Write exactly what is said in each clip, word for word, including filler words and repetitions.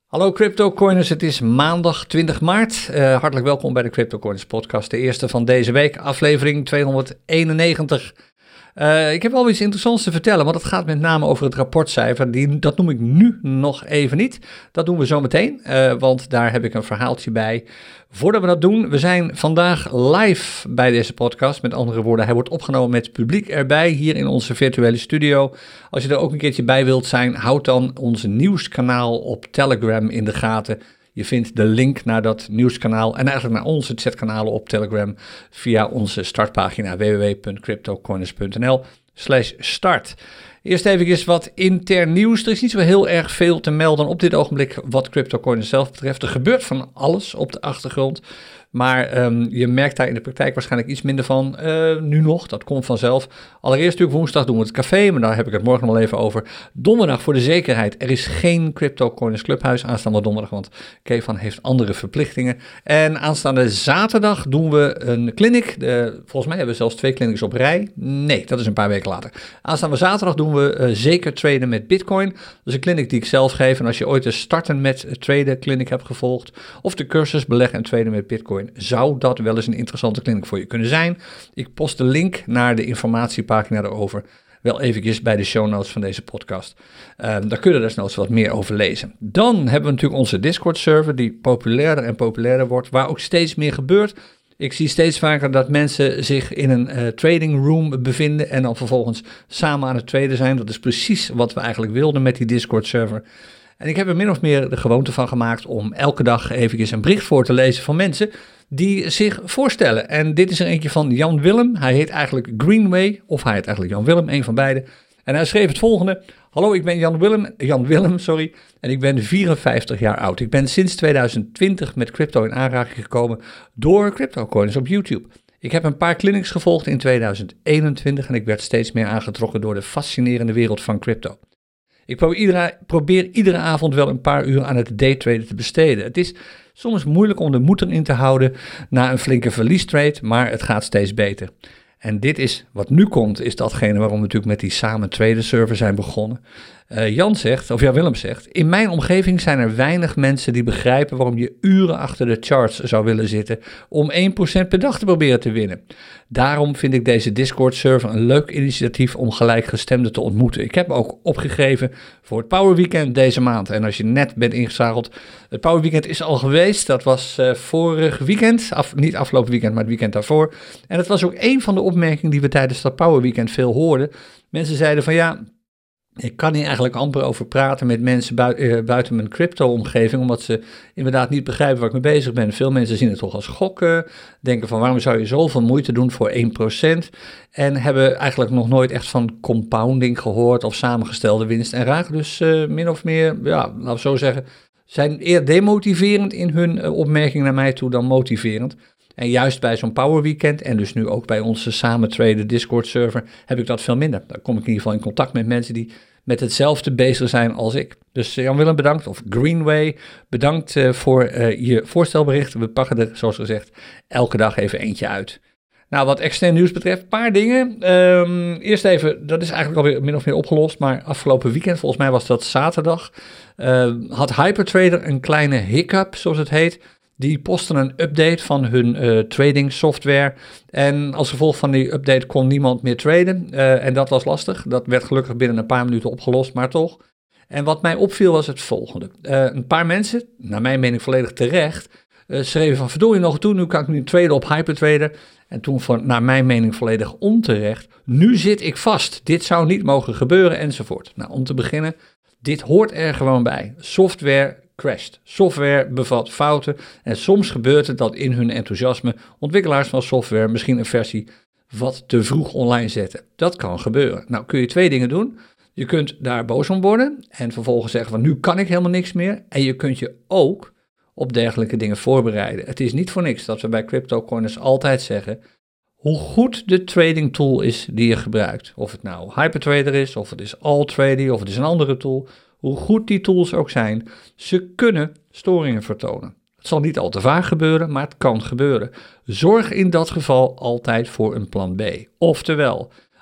Hallo CryptoCoiners, het is maandag twintig maart. Uh, hartelijk welkom bij de CryptoCoiners podcast, de eerste van deze week, aflevering tweehonderdeenennegentig. Uh, ik heb wel iets interessants te vertellen, want het gaat met name over het rapportcijfer. Die, dat noem ik nu nog even niet. Dat doen we zo meteen, uh, want daar heb ik een verhaaltje bij. Voordat we dat doen, we zijn vandaag live bij deze podcast. Met andere woorden, hij wordt opgenomen met publiek erbij hier in onze virtuele studio. Als je er ook een keertje bij wilt zijn, houd dan ons nieuwskanaal op Telegram in de gaten. Je vindt de link naar dat nieuwskanaal en eigenlijk naar onze chatkanalen op Telegram via onze startpagina w w w punt cryptocoiners punt n l slash start. Eerst even wat intern nieuws. Er is niet zo heel erg veel te melden op dit ogenblik wat CryptoCoiners zelf betreft. Er gebeurt van alles op de achtergrond. Maar um, je merkt daar in de praktijk waarschijnlijk iets minder van. Uh, nu nog, dat komt vanzelf. Allereerst natuurlijk woensdag doen we het café, maar daar heb ik het morgen nog wel even over. Donderdag voor de zekerheid. Er is geen CryptoCoiners Clubhuis aanstaande donderdag, want Kevan heeft andere verplichtingen. En aanstaande zaterdag doen we een clinic. Uh, volgens mij hebben we zelfs twee clinics op rij. Nee, dat is een paar weken later. Aanstaande zaterdag doen we uh, zeker traden met Bitcoin. Dat is een clinic die ik zelf geef. En als je ooit de starten met traden clinic hebt gevolgd, of de cursus beleggen en traden met Bitcoin, zou dat wel eens een interessante clinic voor je kunnen zijn. Ik post de link naar de informatiepagina erover wel eventjes bij de show notes van deze podcast. Um, daar kun je dus nog wat meer over lezen. Dan hebben we natuurlijk onze Discord server die populairder en populairder wordt, waar ook steeds meer gebeurt. Ik zie steeds vaker dat mensen zich in een uh, trading room bevinden en dan vervolgens samen aan het traden zijn. Dat is precies wat we eigenlijk wilden met die Discord server. En ik heb er min of meer de gewoonte van gemaakt om elke dag eventjes een bericht voor te lezen van mensen die zich voorstellen. En dit is er eentje van Jan Willem. Hij heet eigenlijk Greenway, of hij heet eigenlijk Jan Willem, een van beide. En hij schreef het volgende. Hallo, ik ben Jan Willem, Jan Willem, sorry, en ik ben vierenvijftig jaar oud. Ik ben sinds tweeduizend twintig met crypto in aanraking gekomen door CryptoCoiners op YouTube. Ik heb een paar clinics gevolgd in tweeduizend eenentwintig en ik werd steeds meer aangetrokken door de fascinerende wereld van crypto. Ik probeer iedere, probeer iedere avond wel een paar uur aan het daytraden te besteden. Het is soms moeilijk om de moed erin te houden na een flinke verliestrade, maar het gaat steeds beter. En dit is, wat nu komt, is datgene waarom we natuurlijk met die samen traden server zijn begonnen. Uh, Jan zegt, of Jan Willem zegt, in mijn omgeving zijn er weinig mensen die begrijpen waarom je uren achter de charts zou willen zitten om één procent per dag te proberen te winnen. Daarom vind ik deze Discord server een leuk initiatief om gelijkgestemden te ontmoeten. Ik heb me ook opgegeven voor het Power Weekend deze maand. En als je net bent ingeschakeld, het Power Weekend is al geweest. Dat was uh, vorig weekend, af, niet afgelopen weekend, maar het weekend daarvoor. En dat was ook een van de opmerkingen die we tijdens dat Power Weekend veel hoorden. Mensen zeiden van ja, ik kan hier eigenlijk amper over praten met mensen buiten, uh, buiten mijn crypto-omgeving, omdat ze inderdaad niet begrijpen waar ik mee bezig ben. Veel mensen zien het toch als gokken, denken van waarom zou je zoveel moeite doen voor één procent en hebben eigenlijk nog nooit echt van compounding gehoord of samengestelde winst en raken dus uh, min of meer, ja, laten we zo zeggen, zijn eer demotiverend in hun uh, opmerking naar mij toe dan motiverend. En juist bij zo'n Power Weekend en dus nu ook bij onze samen traden Discord server heb ik dat veel minder. Daar kom ik in ieder geval in contact met mensen die met hetzelfde bezig zijn als ik. Dus Jan Willem bedankt, of Greenway, bedankt uh, voor uh, je voorstelbericht. We pakken er, zoals gezegd, elke dag even eentje uit. Nou, wat extern nieuws betreft, een paar dingen. Um, eerst even, dat is eigenlijk alweer min of meer opgelost, maar afgelopen weekend, volgens mij was dat zaterdag, uh, had Hypertrader een kleine hiccup, zoals het heet. Die posten een update van hun uh, trading software en als gevolg van die update kon niemand meer traden uh, en dat was lastig. Dat werd gelukkig binnen een paar minuten opgelost, maar toch. En wat mij opviel was het volgende. Uh, een paar mensen, naar mijn mening volledig terecht, uh, schreven van verdorie nog toe, nu kan ik nu traden op Hypertrader. En toen van, naar mijn mening volledig onterecht, nu zit ik vast, dit zou niet mogen gebeuren enzovoort. Nou, om te beginnen, dit hoort er gewoon bij. Software crasht. Software bevat fouten en soms gebeurt het dat in hun enthousiasme ontwikkelaars van software misschien een versie wat te vroeg online zetten. Dat kan gebeuren. Nou kun je twee dingen doen. Je kunt daar boos om worden en vervolgens zeggen van nu kan ik helemaal niks meer. En je kunt je ook op dergelijke dingen voorbereiden. Het is niet voor niks dat we bij CryptoCoiners altijd zeggen hoe goed de trading tool is die je gebruikt. Of het nou Hypertrader is, of het is AllTrade, of het is een andere tool. Hoe goed die tools ook zijn, ze kunnen storingen vertonen. Het zal niet al te vaak gebeuren, maar het kan gebeuren. Zorg in dat geval altijd voor een plan B. Oftewel,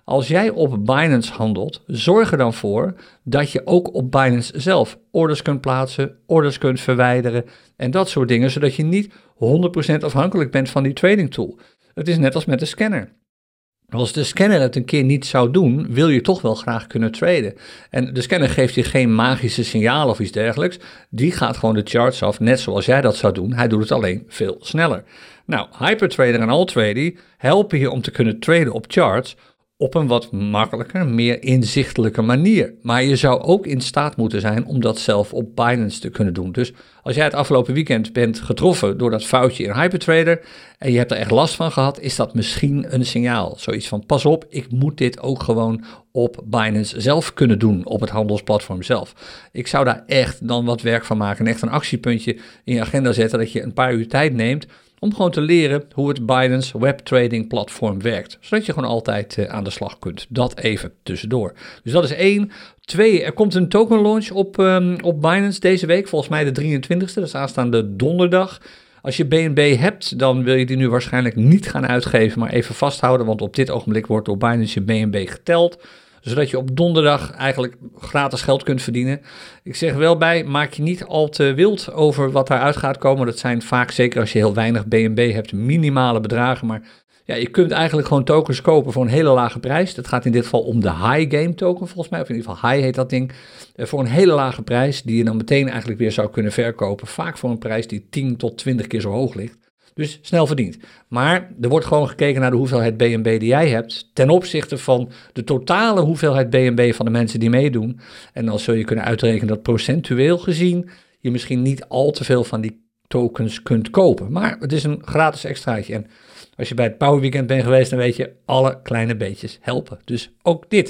Als jij op Binance handelt, zorg er dan voor dat je ook op Binance zelf orders kunt plaatsen, orders kunt verwijderen en dat soort dingen, zodat je niet honderd procent afhankelijk bent van die trading tool. Het is net als met de scanner. Als de scanner het een keer niet zou doen, wil je toch wel graag kunnen traden. En de scanner geeft je geen magische signaal of iets dergelijks. Die gaat gewoon de charts af, net zoals jij dat zou doen. Hij doet het alleen veel sneller. Nou, Hypertrader en AllTrade helpen je om te kunnen traden op charts op een wat makkelijker, meer inzichtelijke manier. Maar je zou ook in staat moeten zijn om dat zelf op Binance te kunnen doen. Dus als jij het afgelopen weekend bent getroffen door dat foutje in Hypertrader en je hebt er echt last van gehad, is dat misschien een signaal. Zoiets van, pas op, ik moet dit ook gewoon op Binance zelf kunnen doen, op het handelsplatform zelf. Ik zou daar echt dan wat werk van maken en echt een actiepuntje in je agenda zetten dat je een paar uur tijd neemt om gewoon te leren hoe het Binance webtrading platform werkt. Zodat je gewoon altijd uh, aan de slag kunt. Dat even tussendoor. Dus dat is één. Twee, er komt een token launch op, um, op Binance deze week. Volgens mij de drieëntwintigste, dat is aanstaande donderdag. Als je B N B hebt, dan wil je die nu waarschijnlijk niet gaan uitgeven, maar even vasthouden. Want op dit ogenblik wordt door Binance je B N B geteld, zodat je op donderdag eigenlijk gratis geld kunt verdienen. Ik zeg wel bij, maak je niet al te wild over wat daaruit gaat komen. Dat zijn vaak, zeker als je heel weinig B N B hebt, minimale bedragen. Maar ja, je kunt eigenlijk gewoon tokens kopen voor een hele lage prijs. Dat gaat in dit geval om de High Game token volgens mij. Of in ieder geval High heet dat ding. Voor een hele lage prijs die je dan meteen eigenlijk weer zou kunnen verkopen. Vaak voor een prijs die tien tot twintig keer zo hoog ligt. Dus snel verdiend. Maar er wordt gewoon gekeken naar de hoeveelheid B N B die jij hebt ten opzichte van de totale hoeveelheid B N B van de mensen die meedoen. En dan zul je kunnen uitrekenen dat procentueel gezien je misschien niet al te veel van die tokens kunt kopen. Maar het is een gratis extraatje. En als je bij het Power Weekend bent geweest, dan weet je, alle kleine beetjes helpen. Dus ook dit.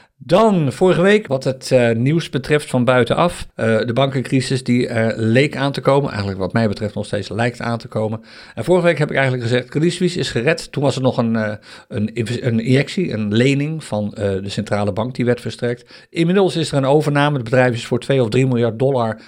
Dan vorige week, wat het uh, nieuws betreft van buitenaf, uh, de bankencrisis die er leek aan te komen, eigenlijk wat mij betreft nog steeds lijkt aan te komen. En vorige week heb ik eigenlijk gezegd, Credit Suisse is gered. Toen was er nog een, uh, een, een injectie, een lening van uh, de centrale bank die werd verstrekt. Inmiddels is er een overname, het bedrijf is voor twee of drie miljard dollar,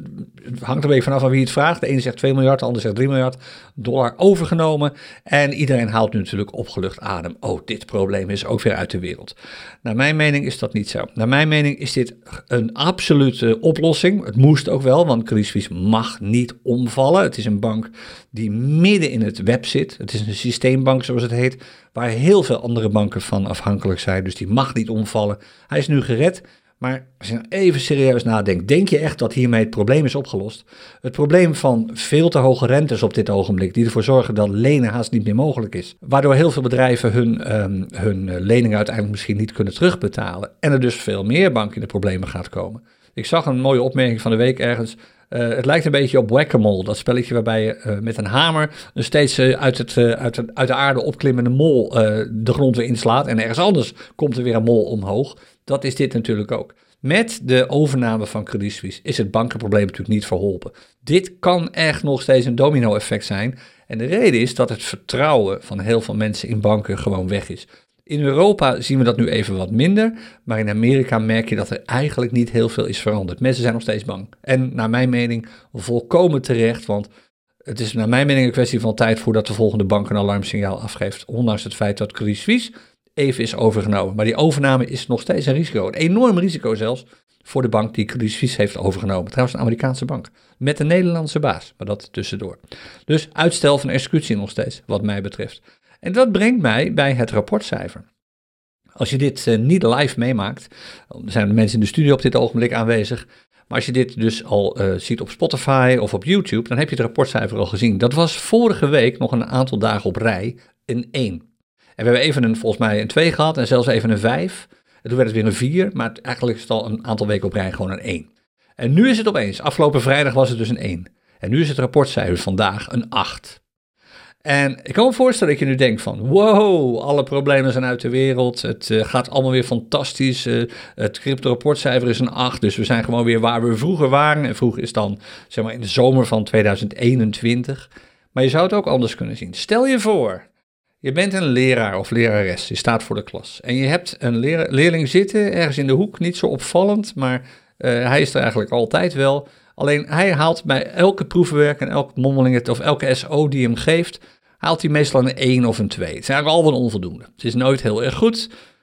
het hangt er een beetje vanaf aan wie het vraagt. De ene zegt twee miljard, de ander zegt drie miljard dollar overgenomen. En iedereen haalt nu natuurlijk opgelucht adem. Oh, dit probleem is ook weer uit de wereld. Naar mijn mening is dat niet zo. Naar mijn mening is dit een absolute oplossing. Het moest ook wel, want Credit Suisse mag niet omvallen. Het is een bank die midden in het web zit. Het is een systeembank zoals het heet, waar heel veel andere banken van afhankelijk zijn. Dus die mag niet omvallen. Hij is nu gered. Maar als je nou even serieus nadenkt, denk je echt dat hiermee het probleem is opgelost? Het probleem van veel te hoge rentes op dit ogenblik, die ervoor zorgen dat lenen haast niet meer mogelijk is. Waardoor heel veel bedrijven hun, um, hun leningen uiteindelijk misschien niet kunnen terugbetalen. En er dus veel meer banken in de problemen gaat komen. Ik zag een mooie opmerking van de week ergens. Uh, het lijkt een beetje op Whack-A-Mole, dat spelletje waarbij je uh, met een hamer een steeds uh, uit, het, uh, uit, de, uit de aarde opklimmende mol uh, de grond weer inslaat. En ergens anders komt er weer een mol omhoog. Dat is dit natuurlijk ook. Met de overname van Credit Suisse is het bankenprobleem natuurlijk niet verholpen. Dit kan echt nog steeds een domino-effect zijn. En de reden is dat het vertrouwen van heel veel mensen in banken gewoon weg is. In Europa zien we dat nu even wat minder, maar in Amerika merk je dat er eigenlijk niet heel veel is veranderd. Mensen zijn nog steeds bang. En naar mijn mening volkomen terecht, want het is naar mijn mening een kwestie van tijd voordat de volgende bank een alarmsignaal afgeeft. Ondanks het feit dat Credit Suisse even is overgenomen. Maar die overname is nog steeds een risico. Een enorm risico zelfs voor de bank die Credit Suisse heeft overgenomen. Trouwens een Amerikaanse bank. Met een Nederlandse baas, maar dat tussendoor. Dus uitstel van executie nog steeds, wat mij betreft. En dat brengt mij bij het rapportcijfer. Als je dit uh, niet live meemaakt, er zijn mensen in de studio op dit ogenblik aanwezig, maar als je dit dus al uh, ziet op Spotify of op YouTube, dan heb je het rapportcijfer al gezien. Dat was vorige week nog een aantal dagen op rij een één. En we hebben even een, volgens mij een twee gehad en zelfs even een vijf. En toen werd het weer een vier, maar eigenlijk is het al een aantal weken op rij gewoon een één. En nu is het opeens, afgelopen vrijdag was het dus een één. En nu is het rapportcijfer vandaag een acht. En ik kan me voorstellen dat je nu denkt van, wow, alle problemen zijn uit de wereld. Het uh, gaat allemaal weer fantastisch. Uh, het crypto-rapportcijfer is een acht, dus we zijn gewoon weer waar we vroeger waren. En vroeger is dan, zeg maar, in de zomer van tweeduizend eenentwintig. Maar je zou het ook anders kunnen zien. Stel je voor, je bent een leraar of lerares, je staat voor de klas. En je hebt een leer- leerling zitten, ergens in de hoek, niet zo opvallend, maar uh, hij is er eigenlijk altijd wel. Alleen hij haalt bij elke proefwerk en elke mondeling of elke S O die hem geeft, haalt hij meestal een één of een twee. Het is eigenlijk al wel onvoldoende. Het is nooit heel erg goed.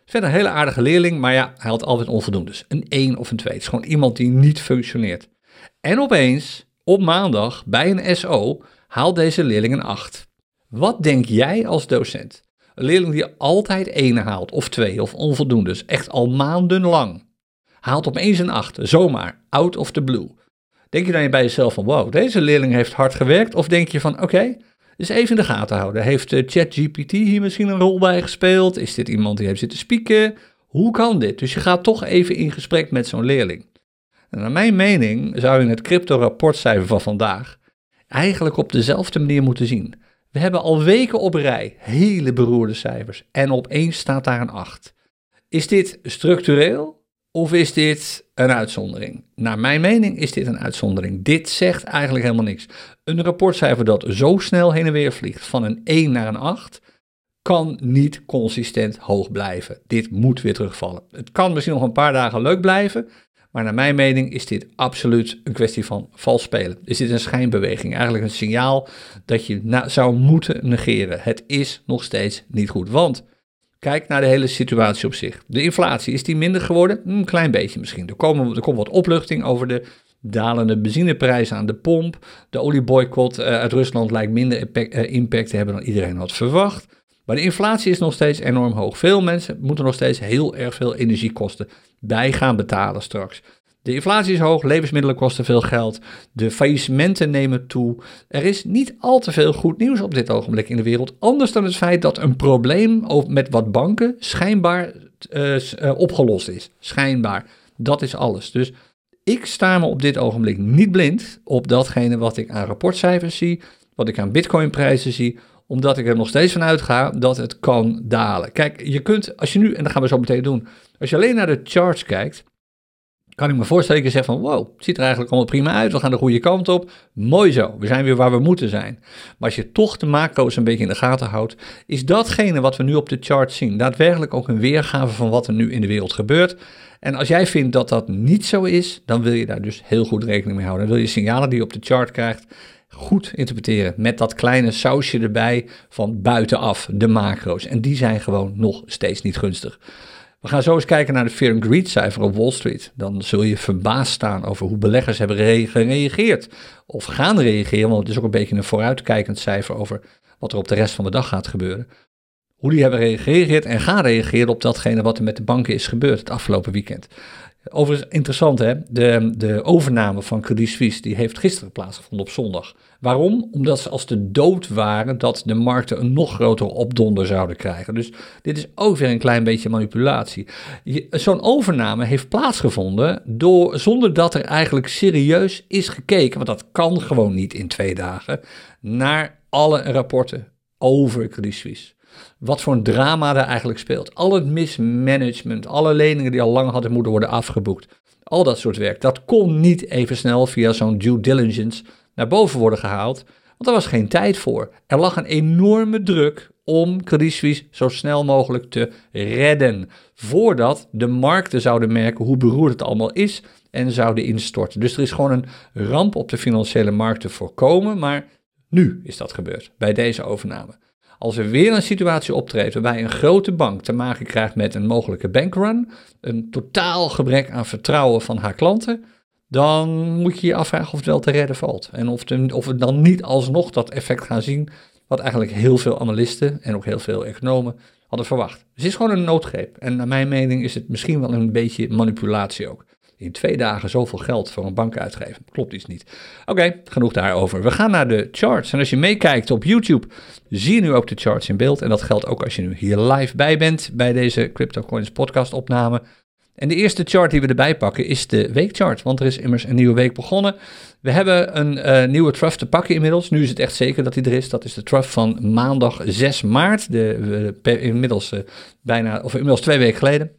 Verder een hele aardige leerling, maar ja, hij had altijd onvoldoendes. Een één of een twee. Het is gewoon iemand die niet functioneert. En opeens, op maandag, bij een S O, haalt deze leerling een acht. Wat denk jij als docent? Een leerling die altijd één haalt, of twee, of onvoldoendes, echt al maandenlang, haalt opeens een acht, zomaar, out of the blue. Denk je dan bij jezelf van, wow, deze leerling heeft hard gewerkt? Of denk je van, oké, okay, dus even in de gaten houden. Heeft uh, ChatGPT hier misschien een rol bij gespeeld? Is dit iemand die heeft zitten spieken? Hoe kan dit? Dus je gaat toch even in gesprek met zo'n leerling. En naar mijn mening zou je het crypto-rapportcijfer van vandaag eigenlijk op dezelfde manier moeten zien. We hebben al weken op rij hele beroerde cijfers en opeens staat daar een acht. Is dit structureel of is dit een uitzondering? Naar mijn mening is dit een uitzondering. Dit zegt eigenlijk helemaal niks. Een rapportcijfer dat zo snel heen en weer vliegt van een één naar een acht kan niet consistent hoog blijven. Dit moet weer terugvallen. Het kan misschien nog een paar dagen leuk blijven, maar naar mijn mening is dit absoluut een kwestie van vals spelen. Is dit een schijnbeweging? Eigenlijk een signaal dat je na- zou moeten negeren. Het is nog steeds niet goed, want kijk naar de hele situatie op zich. De inflatie, is die minder geworden? Een klein beetje misschien. Er, komen, er komt wat opluchting over de dalende benzineprijzen aan de pomp. De olieboycott uh, uit Rusland lijkt minder impact, uh, impact te hebben dan iedereen had verwacht. Maar de inflatie is nog steeds enorm hoog. Veel mensen moeten nog steeds heel erg veel energiekosten bij gaan betalen straks. De inflatie is hoog, levensmiddelen kosten veel geld, de faillissementen nemen toe. Er is niet al te veel goed nieuws op dit ogenblik in de wereld, anders dan het feit dat een probleem met wat banken schijnbaar uh, uh, opgelost is. Schijnbaar. Dat is alles. Dus ik sta me op dit ogenblik niet blind op datgene wat ik aan rapportcijfers zie, wat ik aan bitcoinprijzen zie, omdat ik er nog steeds van uitga dat het kan dalen. Kijk, je kunt, als je nu, en dat gaan we zo meteen doen, als je alleen naar de charts kijkt, kan ik me voorstellen dat je zegt van, wow, het ziet er eigenlijk allemaal prima uit, we gaan de goede kant op, mooi zo, we zijn weer waar we moeten zijn. Maar als je toch de macro's een beetje in de gaten houdt, is datgene wat we nu op de chart zien, daadwerkelijk ook een weergave van wat er nu in de wereld gebeurt. En als jij vindt dat dat niet zo is, dan wil je daar dus heel goed rekening mee houden. Dan wil je signalen die je op de chart krijgt goed interpreteren met dat kleine sausje erbij van buitenaf, de macro's. En die zijn gewoon nog steeds niet gunstig. We gaan zo eens kijken naar de Fear and Greed cijfer op Wall Street. Dan zul je verbaasd staan over hoe beleggers hebben gereageerd of gaan reageren, want het is ook een beetje een vooruitkijkend cijfer over wat er op de rest van de dag gaat gebeuren. Hoe die hebben gereageerd en gaan reageren op datgene wat er met de banken is gebeurd het afgelopen weekend. Overigens interessant hè, de, de overname van Credit Suisse die heeft gisteren plaatsgevonden op zondag. Waarom? Omdat ze als de dood waren dat de markten een nog grotere opdonder zouden krijgen. Dus dit is ook weer een klein beetje manipulatie. Zo'n overname heeft plaatsgevonden door, zonder dat er eigenlijk serieus is gekeken, want dat kan gewoon niet in twee dagen, naar alle rapporten over Credit Suisse. Wat voor een drama er eigenlijk speelt. Al het mismanagement, alle leningen die al lang hadden moeten worden afgeboekt. Al dat soort werk, dat kon niet even snel via zo'n due diligence naar boven worden gehaald. Want er was geen tijd voor. Er lag een enorme druk om Credit Suisse zo snel mogelijk te redden. Voordat de markten zouden merken hoe beroerd het allemaal is en zouden instorten. Dus er is gewoon een ramp op de financiële markten voorkomen. Maar nu is dat gebeurd bij deze overname. Als er weer een situatie optreedt waarbij een grote bank te maken krijgt met een mogelijke bankrun, een totaal gebrek aan vertrouwen van haar klanten, dan moet je je afvragen of het wel te redden valt. En of, de, of we dan niet alsnog dat effect gaan zien, wat eigenlijk heel veel analisten en ook heel veel economen hadden verwacht. Dus het is gewoon een noodgreep. En naar mijn mening is het misschien wel een beetje manipulatie ook. In twee dagen zoveel geld voor een bank uitgeven. Klopt iets niet. Oké, okay, genoeg daarover. We gaan naar de charts. En als je meekijkt op YouTube, zie je nu ook de charts in beeld. En dat geldt ook als je nu hier live bij bent bij deze CryptoCoins podcast opname. En de eerste chart die we erbij pakken is de weekchart. Want er is immers een nieuwe week begonnen. We hebben een uh, nieuwe trough te pakken inmiddels. Nu is het echt zeker dat die er is. Dat is de trough van maandag zes maart. De, uh, inmiddels, uh, bijna, of inmiddels twee weken geleden.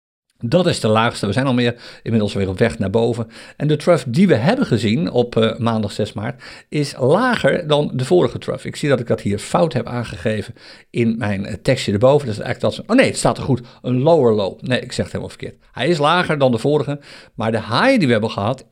Dat is de laagste. We zijn al meer inmiddels weer op weg naar boven. En de trough die we hebben gezien op uh, maandag zes maart is lager dan de vorige trough. Ik zie dat ik dat hier fout heb aangegeven in mijn uh, tekstje erboven. Dat is eigenlijk dat. Oh nee, het staat er goed. Een lower low. Nee, ik zeg het helemaal verkeerd. Hij is lager dan de vorige, maar de high die we hebben gehad is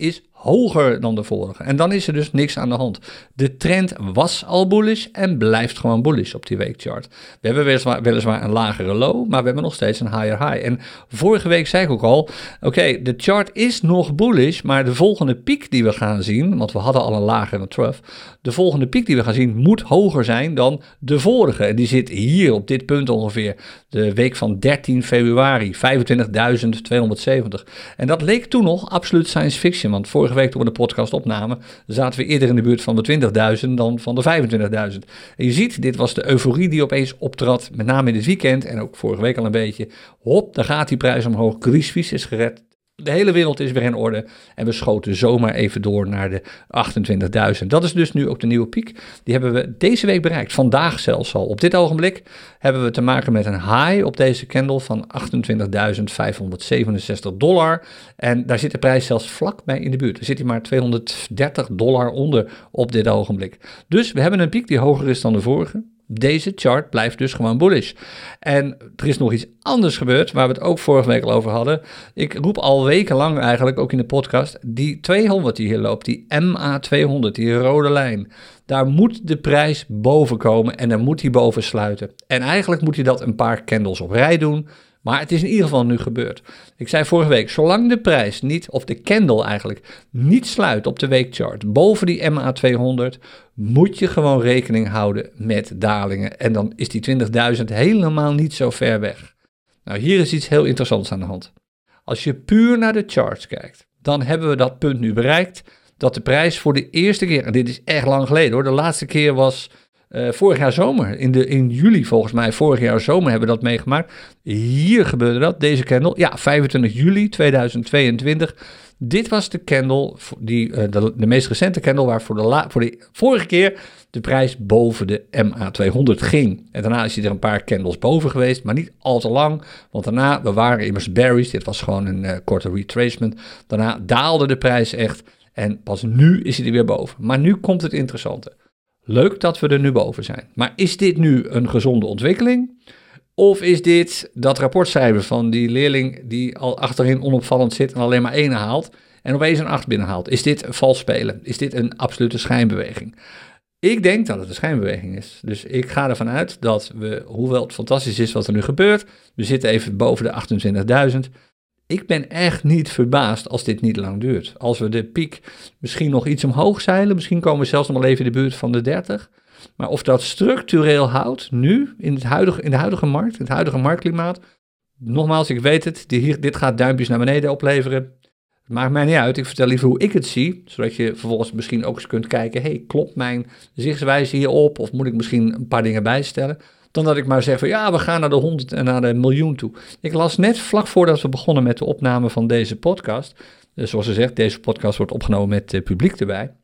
hoger dan de vorige. En dan is er dus niks aan de hand. De trend was al bullish en blijft gewoon bullish op die weekchart. We hebben weliswaar, weliswaar een lagere low, maar we hebben nog steeds een higher high. En vorige week zei ik ook al, oké, okay, de chart is nog bullish, maar de volgende piek die we gaan zien, want we hadden al een lagere trough, de volgende piek die we gaan zien moet hoger zijn dan de vorige. En die zit hier op dit punt ongeveer, de week van dertien februari, vijfentwintigduizend tweehonderdzeventig. En dat leek toen nog absoluut science fiction, want vorige week toen we de podcast opnamen, zaten we eerder in de buurt van de twintigduizend dan van de vijfentwintigduizend. En je ziet, dit was de euforie die opeens optrad, met name in het weekend en ook vorige week al een beetje. Hop, daar gaat die prijs omhoog, Credit is gered. De hele wereld is weer in orde en we schoten zomaar even door naar de achtentwintigduizend. Dat is dus nu ook de nieuwe piek. Die hebben we deze week bereikt, vandaag zelfs al. Op dit ogenblik hebben we te maken met een high op deze candle van achtentwintigduizend vijfhonderdzevenenzestig dollar. En daar zit de prijs zelfs vlak bij in de buurt. Er zit hier maar tweehonderddertig dollar onder op dit ogenblik. Dus we hebben een piek die hoger is dan de vorige. Deze chart blijft dus gewoon bullish. En er is nog iets anders gebeurd, waar we het ook vorige week al over hadden. Ik roep al wekenlang eigenlijk, ook in de podcast, die tweehonderd die hier loopt, die M A tweehonderd, die rode lijn. Daar moet de prijs boven komen en daar moet hij boven sluiten. En eigenlijk moet hij dat een paar candles op rij doen. Maar het is in ieder geval nu gebeurd. Ik zei vorige week, zolang de prijs niet, of de candle eigenlijk, niet sluit op de weekchart boven die M A tweehonderd, moet je gewoon rekening houden met dalingen. En dan is die twintigduizend helemaal niet zo ver weg. Nou, hier is iets heel interessants aan de hand. Als je puur naar de charts kijkt, dan hebben we dat punt nu bereikt, dat de prijs voor de eerste keer, en dit is echt lang geleden hoor, de laatste keer was Uh, vorig jaar zomer, in, de, in juli volgens mij, vorig jaar zomer hebben we dat meegemaakt. Hier gebeurde dat, deze candle, ja, vijfentwintig juli tweeduizend tweeëntwintig. Dit was de candle, die, uh, de, de meest recente candle, waar voor de, la, voor de vorige keer de prijs boven de M A tweehonderd ging. En daarna is hij er een paar candles boven geweest, maar niet al te lang, want daarna, we waren immers bearish, dit was gewoon een uh, korte retracement. Daarna daalde de prijs echt en pas nu is hij er weer boven. Maar nu komt het interessante. Leuk dat we er nu boven zijn. Maar is dit nu een gezonde ontwikkeling? Of is dit dat rapportcijfer van die leerling die al achterin onopvallend zit en alleen maar één haalt en opeens een acht binnenhaalt? Is dit een vals spelen? Is dit een absolute schijnbeweging? Ik denk dat het een schijnbeweging is. Dus ik ga ervan uit dat we, hoewel het fantastisch is wat er nu gebeurt, we zitten even boven de achtentwintigduizend. Ik ben echt niet verbaasd als dit niet lang duurt. Als we de piek misschien nog iets omhoog zeilen, misschien komen we zelfs nog wel even in de buurt van de dertig. Maar of dat structureel houdt, nu, in, het huidige, in de huidige markt, in het huidige marktklimaat. Nogmaals, ik weet het, hier, dit gaat duimpjes naar beneden opleveren. Het maakt mij niet uit, ik vertel liever hoe ik het zie, zodat je vervolgens misschien ook eens kunt kijken, hey, klopt mijn zichtswijze hierop, of moet ik misschien een paar dingen bijstellen? Dan dat ik maar zeg van ja, we gaan naar de honderd en naar de miljoen toe. Ik las net vlak voordat we begonnen met de opname van deze podcast. Dus zoals ze zegt, deze podcast wordt opgenomen met uh, publiek erbij.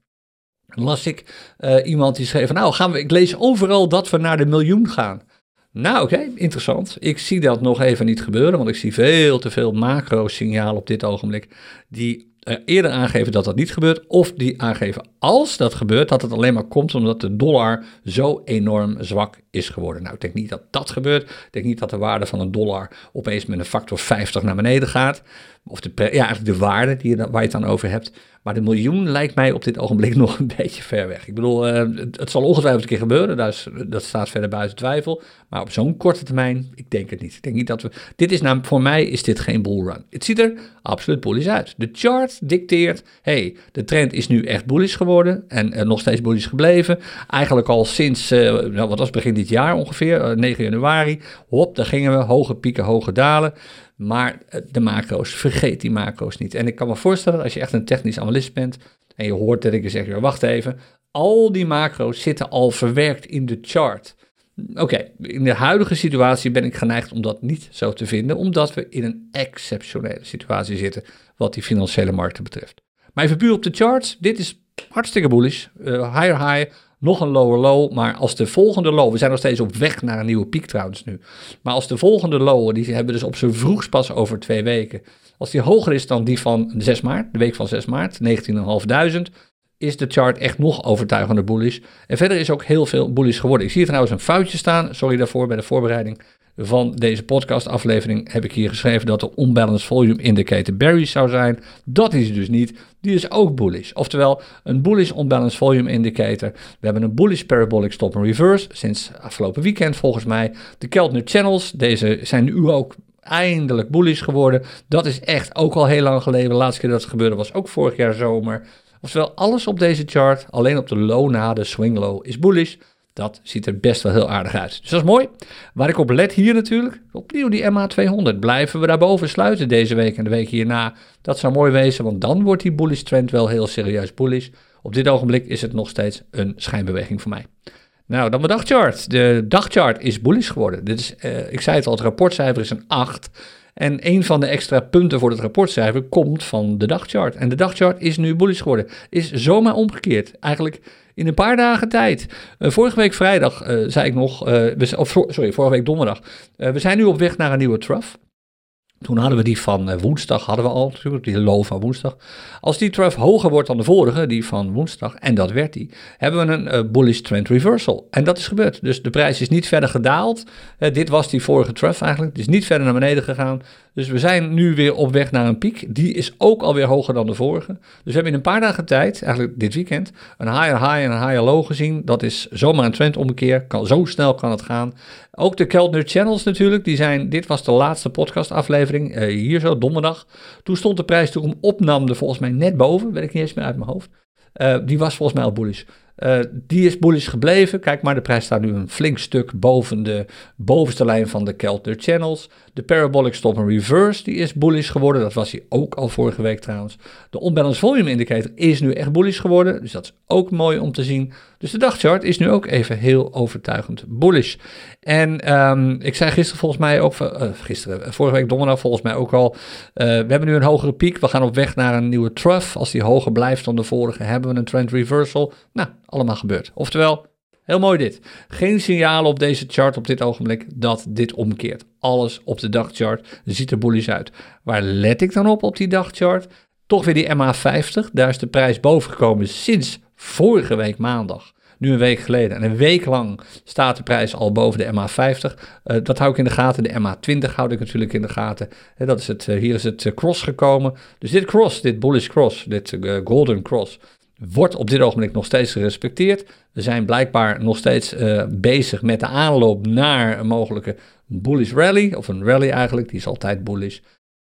Las ik uh, iemand die schreef van nou, gaan we, ik lees overal dat we naar de miljoen gaan. Nou oké, okay, interessant. Ik zie dat nog even niet gebeuren, want ik zie veel te veel macro-signalen op dit ogenblik die uh, eerder aangeven dat dat niet gebeurt, of die aangeven als dat gebeurt, dat het alleen maar komt omdat de dollar zo enorm zwak is geworden. Nou, ik denk niet dat dat gebeurt. Ik denk niet dat de waarde van een dollar opeens met een factor vijftig naar beneden gaat. Of de, ja, eigenlijk de waarde die je, waar je het dan over hebt. Maar de miljoen lijkt mij op dit ogenblik nog een beetje ver weg. Ik bedoel, uh, het, het zal ongetwijfeld een keer gebeuren. Dat, is, dat staat verder buiten twijfel. Maar op zo'n korte termijn, ik denk het niet. Ik denk niet dat we... Dit is namelijk, voor mij is dit geen bullrun. Het ziet er absoluut bullish uit. De chart dicteert, hey, de trend is nu echt bullish geworden. En uh, nog steeds bullish gebleven. Eigenlijk al sinds, uh, nou, wat was begin dit jaar ongeveer, uh, negen januari. Hop, daar gingen we. Hoge pieken, hoge dalen. Maar de macro's, vergeet die macro's niet. En ik kan me voorstellen, als je echt een technisch analist bent en je hoort dat ik zeg, ja, wacht even, al die macro's zitten al verwerkt in de chart. Oké, okay, in de huidige situatie ben ik geneigd om dat niet zo te vinden, omdat we in een exceptionele situatie zitten wat die financiële markten betreft. Maar even puur op de charts, dit is hartstikke bullish, uh, higher high, nog een lower low, maar als de volgende low, we zijn nog steeds op weg naar een nieuwe piek trouwens nu, maar als de volgende low, die hebben we dus op z'n vroegst pas over twee weken, als die hoger is dan die van zes maart, de week van zes maart, negentienduizend vijfhonderd, is de chart echt nog overtuigender bullish. En verder is ook heel veel bullish geworden. Ik zie er trouwens een foutje staan, sorry daarvoor bij de voorbereiding, van deze podcastaflevering heb ik hier geschreven dat de Unbalanced Volume Indicator bearish zou zijn. Dat is dus niet. Die is ook bullish. Oftewel, een bullish Unbalanced Volume Indicator. We hebben een bullish Parabolic Stop and Reverse sinds afgelopen weekend volgens mij. De Keltner Channels, deze zijn nu ook eindelijk bullish geworden. Dat is echt ook al heel lang geleden. De laatste keer dat het gebeurde was ook vorig jaar zomer. Oftewel, alles op deze chart, alleen op de low na de swing low, is bullish. Dat ziet er best wel heel aardig uit. Dus dat is mooi. Waar ik op let hier natuurlijk, opnieuw die M A tweehonderd. Blijven we daarboven sluiten deze week en de week hierna. Dat zou mooi wezen, want dan wordt die bullish trend wel heel serieus bullish. Op dit ogenblik is het nog steeds een schijnbeweging voor mij. Nou, dan de dagchart. De dagchart is bullish geworden. Dit is, uh, ik zei het al, het rapportcijfer is een acht. En een van de extra punten voor het rapportcijfer komt van de dagchart. En de dagchart is nu bullish geworden. Is zomaar omgekeerd. Eigenlijk in een paar dagen tijd. Uh, vorige week vrijdag uh, zei ik nog, uh, we, of sorry, vorige week donderdag. Uh, we zijn nu op weg naar een nieuwe trough. Toen hadden we die van uh, woensdag, hadden we al natuurlijk, die low van woensdag. Als die trough hoger wordt dan de vorige, die van woensdag, en dat werd die, hebben we een uh, bullish trend reversal. En dat is gebeurd. Dus de prijs is niet verder gedaald. Uh, dit was die vorige trough eigenlijk. Het is niet verder naar beneden gegaan. Dus we zijn nu weer op weg naar een piek. Die is ook alweer hoger dan de vorige. Dus we hebben in een paar dagen tijd, eigenlijk dit weekend, een higher high en een higher low gezien. Dat is zomaar een trendommekeer. Kan, zo snel kan het gaan. Ook de Keltner Channels natuurlijk. Die zijn, dit was de laatste podcastaflevering. Uh, hier zo, donderdag. Toen stond de prijs toen hem opnam er volgens mij net boven. Weet ik niet eens meer uit mijn hoofd. Uh, die was volgens mij al bullish. Uh, die is bullish gebleven. Kijk maar, de prijs staat nu een flink stuk boven de bovenste lijn van de Keltner Channels. De Parabolic Stop and Reverse, die is bullish geworden. Dat was hij ook al vorige week trouwens. De Unbalanced Volume Indicator is nu echt bullish geworden. Dus dat is ook mooi om te zien. Dus de dagchart is nu ook even heel overtuigend bullish. En um, ik zei gisteren volgens mij ook, uh, gisteren, vorige week donderdag volgens mij ook al. Uh, we hebben nu een hogere piek. We gaan op weg naar een nieuwe trough. Als die hoger blijft dan de vorige, hebben we een trend reversal. Nou, allemaal gebeurd. Oftewel, heel mooi dit. Geen signalen op deze chart op dit ogenblik dat dit omkeert. Alles op de dagchart ziet er bullish uit. Waar let ik dan op op die dagchart? Toch weer die M A vijftig. Daar is de prijs boven gekomen sinds vorige week maandag. Nu een week geleden. En een week lang staat de prijs al boven de M A vijftig. Uh, dat hou ik in de gaten. De M A twintig houd ik natuurlijk in de gaten. Uh, dat is het, uh, hier is het uh, cross gekomen. Dus dit cross, dit bullish cross, dit uh, golden cross, wordt op dit ogenblik nog steeds gerespecteerd. We zijn blijkbaar nog steeds uh, bezig met de aanloop naar een mogelijke bullish rally. Of een rally eigenlijk, die is altijd bullish.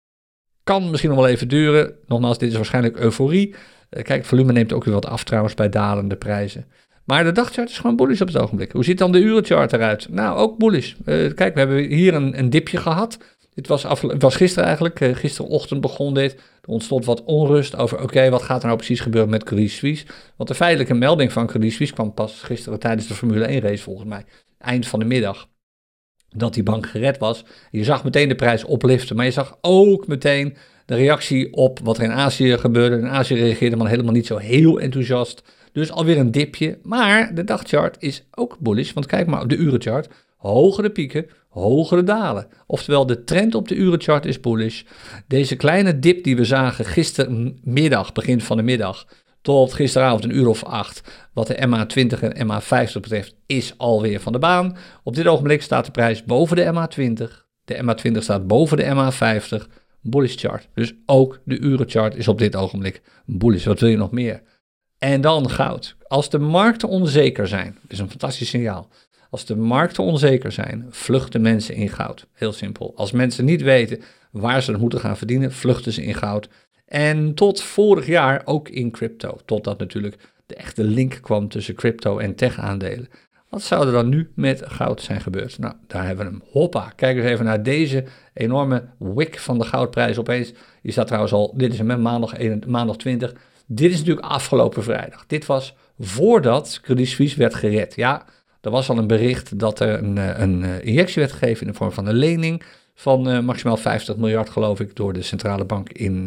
Kan misschien nog wel even duren. Nogmaals, dit is waarschijnlijk euforie. Uh, kijk, het volume neemt ook weer wat af trouwens bij dalende prijzen. Maar de dagchart is gewoon bullish op het ogenblik. Hoe ziet dan de urenchart eruit? Nou, ook bullish. Uh, kijk, we hebben hier een, een dipje gehad. Dit was, af, het was gisteren eigenlijk. Uh, gisterochtend begon dit. Er ontstond wat onrust over, oké, okay, wat gaat er nou precies gebeuren met Credit Suisse? Want de feitelijke melding van Credit Suisse kwam pas gisteren tijdens de Formule één race volgens mij. Eind van de middag. Dat die bank gered was. Je zag meteen de prijs opliften. Maar je zag ook meteen de reactie op wat er in Azië gebeurde. In Azië reageerde men helemaal niet zo heel enthousiast. Dus alweer een dipje. Maar de dagchart is ook bullish. Want kijk maar op de urenchart. Hogere pieken, hogere dalen. Oftewel, de trend op de urenchart is bullish. Deze kleine dip die we zagen gistermiddag, begin van de middag, tot gisteravond een uur of acht, wat de M A twintig en M A vijftig betreft, is alweer van de baan. Op dit ogenblik staat de prijs boven de M A twintig. De M A twintig staat boven de M A vijftig. Bullish chart. Dus ook de urenchart is op dit ogenblik bullish. Wat wil je nog meer? En dan goud. Als de markten onzeker zijn, dat is een fantastisch signaal. Als de markten onzeker zijn, vluchten mensen in goud. Heel simpel. Als mensen niet weten waar ze het moeten gaan verdienen, vluchten ze in goud. En tot vorig jaar ook in crypto. Totdat natuurlijk de echte link kwam tussen crypto en tech-aandelen. Wat zou er dan nu met goud zijn gebeurd? Nou, daar hebben we hem. Hoppa. Kijk eens even naar deze enorme wick van de goudprijs opeens. Die staat trouwens al, dit is hem maandag, maandag twintig. Dit is natuurlijk afgelopen vrijdag. Dit was voordat Credit Suisse werd gered. Ja, er was al een bericht dat er een, een injectie werd gegeven in de vorm van een lening van uh, maximaal vijftig miljard, geloof ik, door de centrale bank in,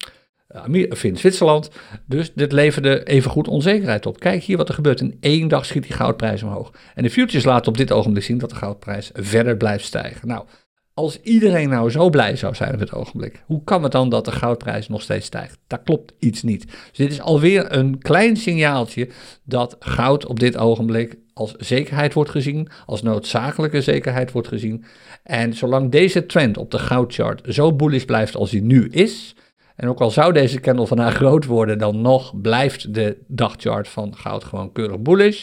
uh, in Zwitserland. Dus dit leverde evengoed onzekerheid op. Kijk hier wat er gebeurt. In één dag schiet die goudprijs omhoog. En de futures laten op dit ogenblik zien dat de goudprijs verder blijft stijgen. Nou, Als iedereen nou zo blij zou zijn op het ogenblik, hoe kan het dan dat de goudprijs nog steeds stijgt? Daar klopt iets niet. Dus dit is alweer een klein signaaltje dat goud op dit ogenblik als zekerheid wordt gezien, als noodzakelijke zekerheid wordt gezien. En zolang deze trend op de goudchart zo bullish blijft als die nu is, en ook al zou deze candle vandaag groot worden, dan nog blijft de dagchart van goud gewoon keurig bullish,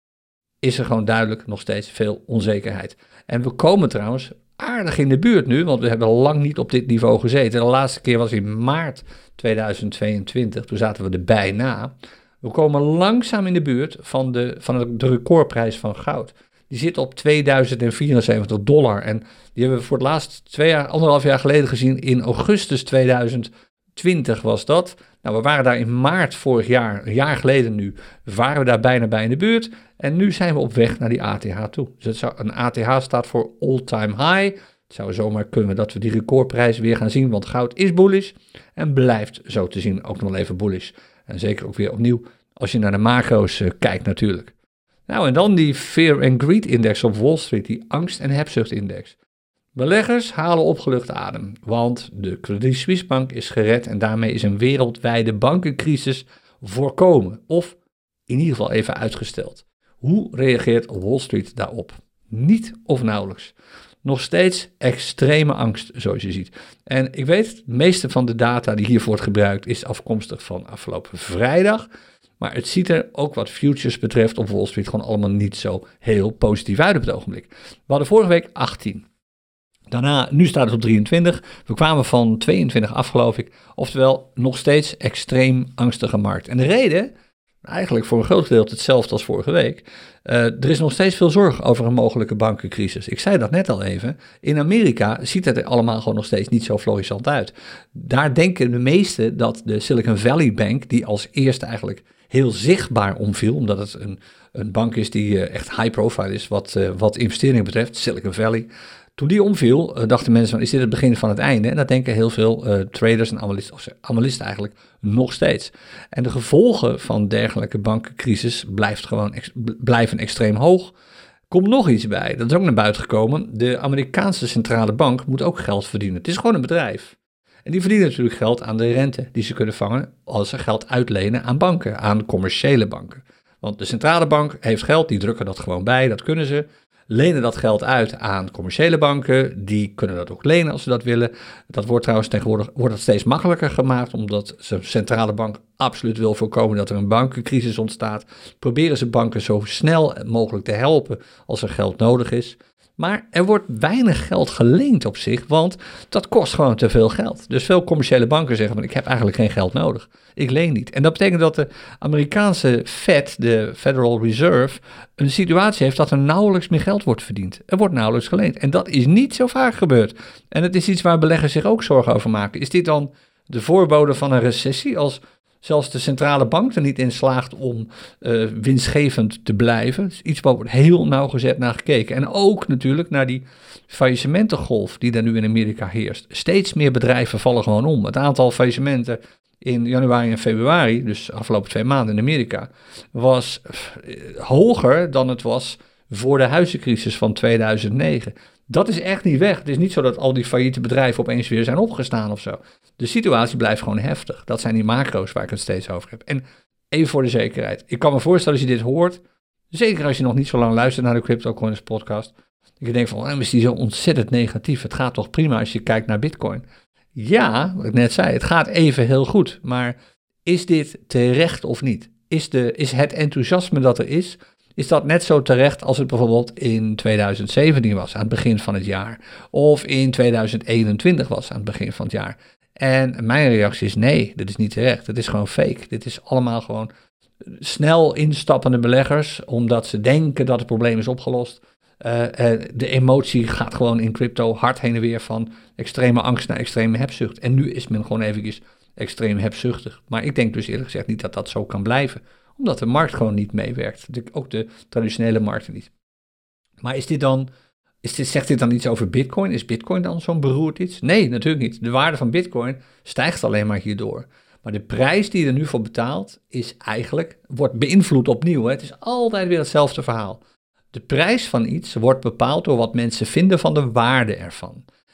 is er gewoon duidelijk nog steeds veel onzekerheid. En we komen trouwens aardig in de buurt nu, want we hebben lang niet op dit niveau gezeten. De laatste keer was in maart tweeduizend tweeëntwintig, toen zaten we er bijna. We komen langzaam in de buurt van de, van de recordprijs van goud. Die zit op tweeduizend vierenzeventig dollar en die hebben we voor het laatst twee jaar, anderhalf jaar geleden gezien. In augustus tweeduizend twintig was dat. Nou, we waren daar in maart vorig jaar, een jaar geleden nu, waren we daar bijna bij in de buurt. En nu zijn we op weg naar die A T H toe. Dus het zou, een A T H staat voor all-time high. Het zou zomaar kunnen dat we die recordprijs weer gaan zien, want goud is bullish en blijft zo te zien ook nog wel even bullish. En zeker ook weer opnieuw als je naar de macro's uh, kijkt natuurlijk. Nou, en dan die Fear and Greed Index op Wall Street, die angst- en hebzuchtindex. Beleggers halen opgelucht adem, want de Credit Suisse Bank is gered en daarmee is een wereldwijde bankencrisis voorkomen, of in ieder geval even uitgesteld. Hoe reageert Wall Street daarop? Niet of nauwelijks. Nog steeds extreme angst, zoals je ziet. En ik weet, het meeste van de data die hiervoor wordt gebruikt is afkomstig van afgelopen vrijdag. Maar het ziet er ook wat futures betreft op Wall Street gewoon allemaal niet zo heel positief uit op het ogenblik. We hadden vorige week achttien. Daarna, nu staat het op drieëntwintig. We kwamen van tweeëntwintig af, geloof ik. Oftewel, nog steeds extreem angstige markt. En de reden, eigenlijk voor een groot gedeelte hetzelfde als vorige week. Uh, er is nog steeds veel zorg over een mogelijke bankencrisis. Ik zei dat net al even. In Amerika ziet het er allemaal gewoon nog steeds niet zo florissant uit. Daar denken de meesten dat de Silicon Valley Bank, die als eerste eigenlijk heel zichtbaar omviel, omdat het een, een bank is die uh, echt high profile is wat, uh, wat investeringen betreft, Silicon Valley. Toen die omviel, uh, dachten mensen van, is dit het begin van het einde? En dat denken heel veel uh, traders en analisten, of analisten eigenlijk, nog steeds. En de gevolgen van dergelijke bankencrisis blijft gewoon ex, blijven extreem hoog. Komt nog iets bij, dat is ook naar buiten gekomen. De Amerikaanse centrale bank moet ook geld verdienen. Het is gewoon een bedrijf. En die verdienen natuurlijk geld aan de rente die ze kunnen vangen als ze geld uitlenen aan banken, aan commerciële banken. Want de centrale bank heeft geld, die drukken dat gewoon bij, dat kunnen ze. Lenen dat geld uit aan commerciële banken, die kunnen dat ook lenen als ze dat willen. Dat wordt trouwens tegenwoordig wordt dat steeds makkelijker gemaakt, omdat de centrale bank absoluut wil voorkomen dat er een bankencrisis ontstaat. Proberen ze banken zo snel mogelijk te helpen als er geld nodig is. Maar er wordt weinig geld geleend op zich, want dat kost gewoon te veel geld. Dus veel commerciële banken zeggen van ik heb eigenlijk geen geld nodig. Ik leen niet. En dat betekent dat de Amerikaanse Fed, de Federal Reserve, een situatie heeft dat er nauwelijks meer geld wordt verdiend. Er wordt nauwelijks geleend. En dat is niet zo vaak gebeurd. En het is iets waar beleggers zich ook zorgen over maken. Is dit dan de voorbode van een recessie als zelfs de centrale bank er niet in slaagt om uh, winstgevend te blijven? Dus iets waar wordt heel nauwgezet naar gekeken. En ook natuurlijk naar die faillissementengolf die er nu in Amerika heerst. Steeds meer bedrijven vallen gewoon om. Het aantal faillissementen in januari en februari, dus de afgelopen twee maanden in Amerika, was hoger dan het was voor de huizencrisis van tweeduizend negen. Dat is echt niet weg. Het is niet zo dat al die failliete bedrijven opeens weer zijn opgestaan of zo. De situatie blijft gewoon heftig. Dat zijn die macro's waar ik het steeds over heb. En even voor de zekerheid. Ik kan me voorstellen als je dit hoort, zeker als je nog niet zo lang luistert naar de CryptoCoins podcast, dat je denkt van, oh, is die zo ontzettend negatief? Het gaat toch prima als je kijkt naar Bitcoin? Ja, wat ik net zei, het gaat even heel goed. Maar is dit terecht of niet? Is, de, is het enthousiasme dat er is, is dat net zo terecht als het bijvoorbeeld in tweeduizend zeventien was, aan het begin van het jaar? Of in tweeduizend eenentwintig was, aan het begin van het jaar? En mijn reactie is nee, dit is niet terecht. Het is gewoon fake. Dit is allemaal gewoon snel instappende beleggers, omdat ze denken dat het probleem is opgelost. Uh, uh, de emotie gaat gewoon in crypto hard heen en weer van extreme angst naar extreme hebzucht. En nu is men gewoon eventjes extreem hebzuchtig. Maar ik denk dus eerlijk gezegd niet dat dat zo kan blijven, omdat de markt gewoon niet meewerkt. De, ook de traditionele markten niet. Maar is dit dan, is dit, zegt dit dan iets over Bitcoin? Is Bitcoin dan zo'n beroerd iets? Nee, natuurlijk niet. De waarde van Bitcoin stijgt alleen maar hierdoor. Maar de prijs die je er nu voor betaalt, is eigenlijk, wordt beïnvloed opnieuw. Hè? Het is altijd weer hetzelfde verhaal. De prijs van iets wordt bepaald door wat mensen vinden van de waarde ervan.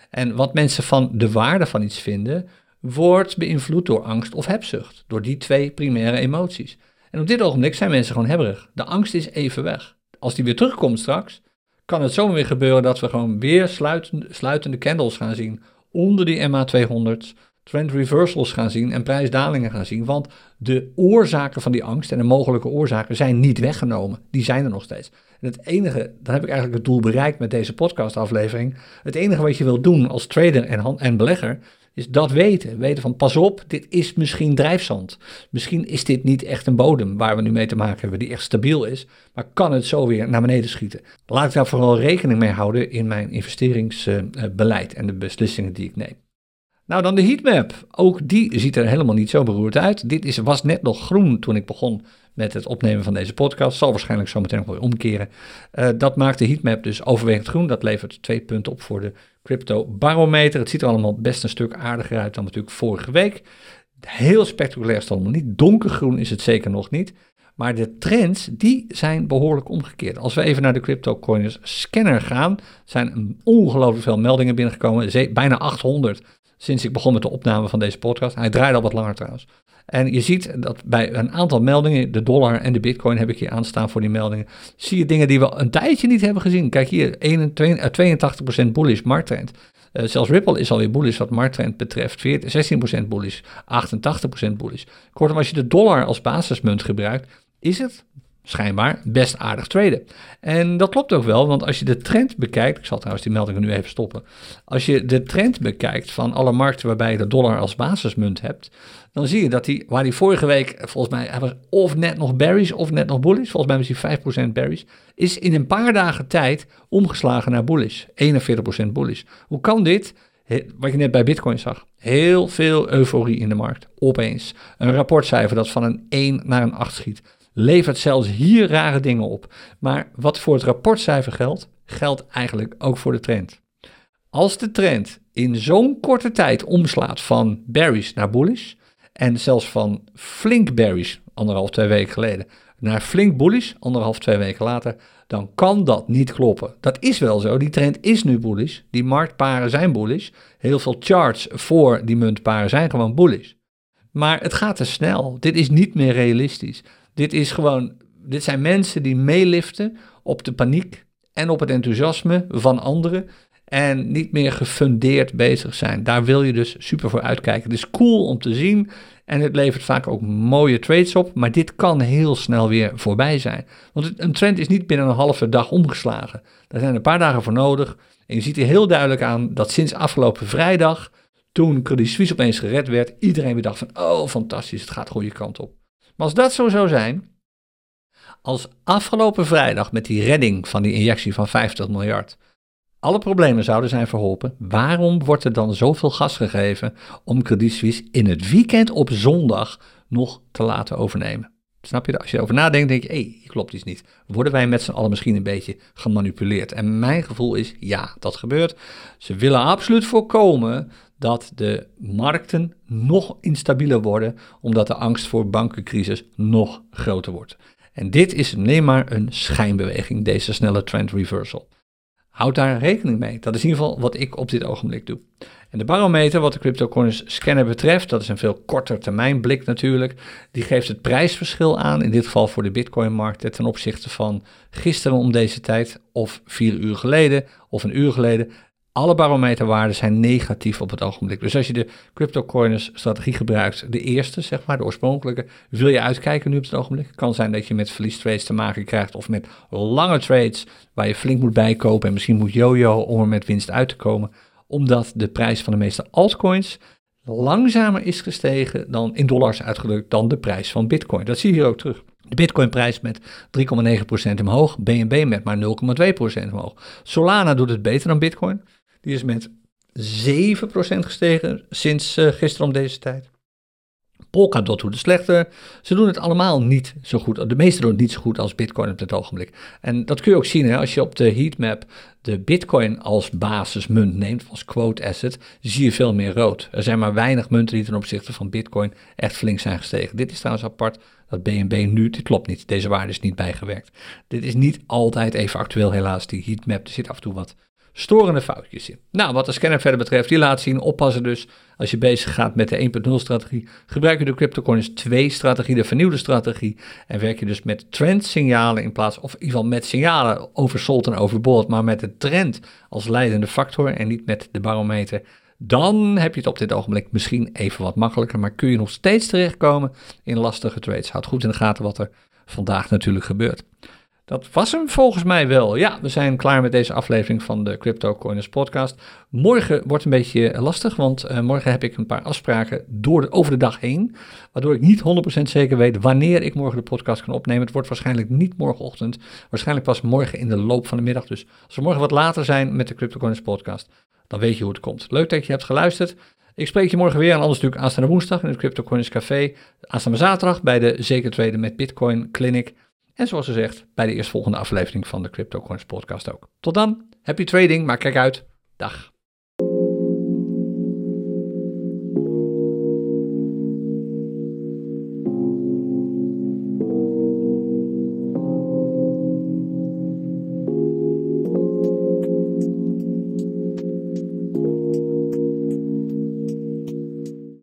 En wat mensen van de waarde van iets vinden, wordt beïnvloed door angst of hebzucht. Door die twee primaire emoties. En op dit ogenblik zijn mensen gewoon hebberig. De angst is even weg. Als die weer terugkomt straks, kan het zomaar weer gebeuren dat we gewoon weer sluitende, sluitende candles gaan zien onder die M A tweehonderd, trend reversals gaan zien en prijsdalingen gaan zien. Want de oorzaken van die angst en de mogelijke oorzaken zijn niet weggenomen. Die zijn er nog steeds. En het enige, dan heb ik eigenlijk het doel bereikt met deze podcastaflevering. Het enige wat je wilt doen als trader en, hand, en belegger is dat weten. Weten van pas op, dit is misschien drijfzand. Misschien is dit niet echt een bodem waar we nu mee te maken hebben die echt stabiel is. Maar kan het zo weer naar beneden schieten. Laat ik daar vooral rekening mee houden in mijn investeringsbeleid en de beslissingen die ik neem. Nou, dan de heatmap. Ook die ziet er helemaal niet zo beroerd uit. Dit is, was net nog groen toen ik begon met het opnemen van deze podcast. Zal waarschijnlijk zo meteen nog weer omkeren. Uh, dat maakt de heatmap dus overwegend groen. Dat levert twee punten op voor de crypto barometer. Het ziet er allemaal best een stuk aardiger uit dan natuurlijk vorige week. Heel spectaculair is het allemaal niet. Donkergroen is het zeker nog niet. Maar de trends, die zijn behoorlijk omgekeerd. Als we even naar de CryptoCoiners scanner gaan, zijn ongelooflijk veel meldingen binnengekomen. Ze- bijna achthonderd sinds ik begon met de opname van deze podcast. Hij draaide al wat langer trouwens. En je ziet dat bij een aantal meldingen, de dollar en de bitcoin heb ik hier aanstaan voor die meldingen, zie je dingen die we een tijdje niet hebben gezien. Kijk hier, tweeëntachtig procent bullish markttrend. Uh, zelfs Ripple is alweer bullish wat markttrend betreft. zestien procent bullish, achtentachtig procent bullish. Kortom, als je de dollar als basismunt gebruikt, is het schijnbaar best aardig traden. En dat klopt ook wel, want als je de trend bekijkt, ik zal trouwens die meldingen nu even stoppen. Als je de trend bekijkt van alle markten waarbij je de dollar als basismunt hebt, dan zie je dat die, waar die vorige week, volgens mij, hij was of net nog bearish of net nog bullish, volgens mij was hij vijf procent bearish, is in een paar dagen tijd omgeslagen naar bullish, eenenveertig procent bullish. Hoe kan dit? Wat je net bij Bitcoin zag. Heel veel euforie in de markt. Opeens. Een rapportcijfer dat van een één naar een acht schiet. Levert zelfs hier rare dingen op. Maar wat voor het rapportcijfer geldt, geldt eigenlijk ook voor de trend. Als de trend in zo'n korte tijd omslaat van bearish naar bullish, en zelfs van flink bearish, anderhalf, twee weken geleden, naar flink bullish, anderhalf, twee weken later, dan kan dat niet kloppen. Dat is wel zo, die trend is nu bullish, die marktparen zijn bullish, heel veel charts voor die muntparen zijn gewoon bullish. Maar het gaat te snel, dit is niet meer realistisch. Dit is gewoon, dit zijn mensen die meeliften op de paniek en op het enthousiasme van anderen en niet meer gefundeerd bezig zijn. Daar wil je dus super voor uitkijken. Het is cool om te zien en het levert vaak ook mooie trades op, maar dit kan heel snel weer voorbij zijn. Want een trend is niet binnen een halve dag omgeslagen. Daar zijn een paar dagen voor nodig en je ziet er heel duidelijk aan dat sinds afgelopen vrijdag, toen Credit Suisse opeens gered werd, iedereen weer dacht van, oh fantastisch, het gaat de goede kant op. Maar als dat zo zou zijn, als afgelopen vrijdag met die redding van die injectie van vijftig miljard alle problemen zouden zijn verholpen, waarom wordt er dan zoveel gas gegeven om Credit Suisse in het weekend op zondag nog te laten overnemen? Snap je? Als je erover nadenkt, denk je, hé, hey, hier klopt iets niet. Worden wij met z'n allen misschien een beetje gemanipuleerd? En mijn gevoel is, ja, dat gebeurt. Ze willen absoluut voorkomen dat de markten nog instabieler worden, omdat de angst voor bankencrisis nog groter wordt. En dit is alleen maar een schijnbeweging, deze snelle trend reversal. Houd daar rekening mee. Dat is in ieder geval wat ik op dit ogenblik doe. En de barometer, wat de CryptoCoiners scanner betreft, dat is een veel korter termijn blik natuurlijk, die geeft het prijsverschil aan, in dit geval voor de Bitcoin-markt, ten opzichte van gisteren om deze tijd, of vier uur geleden, of een uur geleden. Alle barometerwaarden zijn negatief op het ogenblik. Dus als je de CryptoCoiners strategie gebruikt, de eerste, zeg maar, de oorspronkelijke, wil je uitkijken nu op het ogenblik. Het kan zijn dat je met verliestrades te maken krijgt of met lange trades waar je flink moet bijkopen en misschien moet jojo om er met winst uit te komen, omdat de prijs van de meeste altcoins langzamer is gestegen dan in dollars uitgedrukt dan de prijs van Bitcoin. Dat zie je hier ook terug. De Bitcoin-prijs met drie komma negen procent omhoog, B N B met maar nul komma twee procent omhoog. Solana doet het beter dan Bitcoin. Die is met zeven procent gestegen sinds uh, gisteren om deze tijd. Polkadot doet het slechter. Ze doen het allemaal niet zo goed. De meeste doen het niet zo goed als Bitcoin op dit ogenblik. En dat kun je ook zien hè, als je op de heatmap de Bitcoin als basismunt neemt, als quote asset, zie je veel meer rood. Er zijn maar weinig munten die ten opzichte van Bitcoin echt flink zijn gestegen. Dit is trouwens apart, dat B N B nu, dit klopt niet. Deze waarde is niet bijgewerkt. Dit is niet altijd even actueel helaas, die heatmap. Er zit af en toe wat storende foutjes in. Nou, wat de scanner verder betreft, die laat zien, oppassen dus. Als je bezig gaat met de één punt nul strategie, gebruik je de CryptoCoins twee strategie, de vernieuwde strategie. En werk je dus met trendsignalen in plaats, of in ieder geval met signalen oversold en overbought, maar met de trend als leidende factor en niet met de barometer. Dan heb je het op dit ogenblik misschien even wat makkelijker, maar kun je nog steeds terechtkomen in lastige trades. Houd goed in de gaten wat er vandaag natuurlijk gebeurt. Dat was hem volgens mij wel. Ja, we zijn klaar met deze aflevering van de CryptoCoiners podcast. Morgen wordt een beetje lastig, want uh, morgen heb ik een paar afspraken door de, over de dag heen, waardoor ik niet honderd procent zeker weet wanneer ik morgen de podcast kan opnemen. Het wordt waarschijnlijk niet morgenochtend, waarschijnlijk pas morgen in de loop van de middag. Dus als we morgen wat later zijn met de CryptoCoiners podcast, dan weet je hoe het komt. Leuk dat je hebt geluisterd. Ik spreek je morgen weer en anders natuurlijk aanstaande woensdag in het CryptoCoiners Café. Aanstaande zaterdag bij de Zeker Traden met Bitcoin Clinic. En zoals gezegd, bij de eerstvolgende aflevering van de CryptoCoiners podcast ook. Tot dan, happy trading, maar kijk uit. Dag.